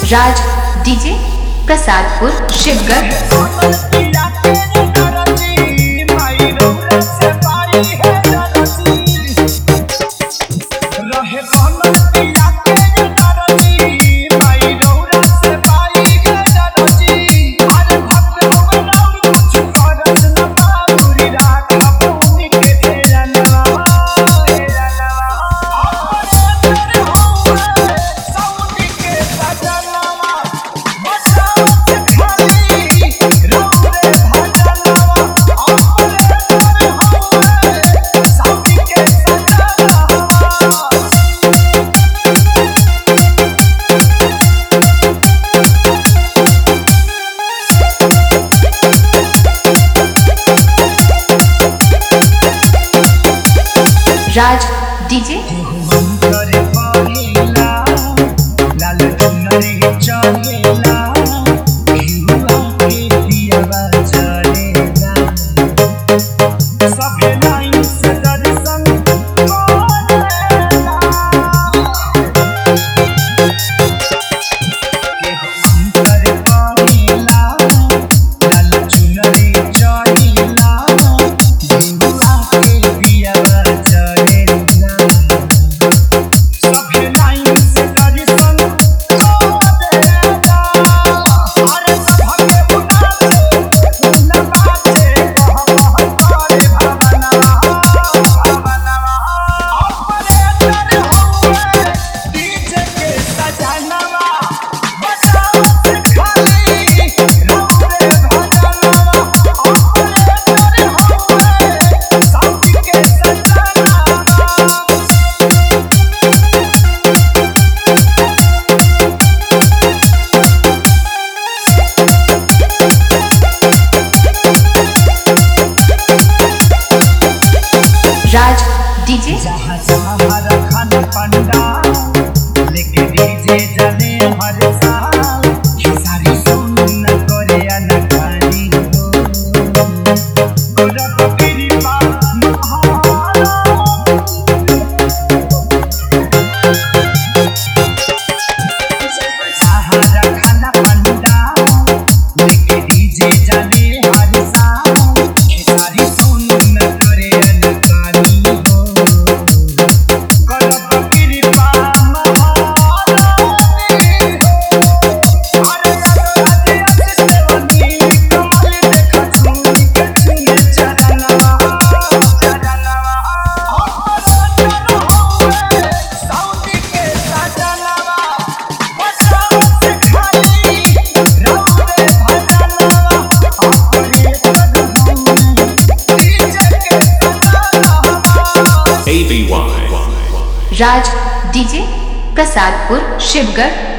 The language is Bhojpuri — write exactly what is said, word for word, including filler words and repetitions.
राज DJ Prasadpur Shivgarh. Raj DJ Raj DJ जहाँ जहाँ रखन पंडा लेके डीजे जाने हर साल सारी सुन न करे अनखानी हो रब कृपा महारा जहाँ रखन पंडा लेके डीजे जाने हर साल सारी सुन न करे अनखानी राज डीजे प्रसादपुर शिवगढ़।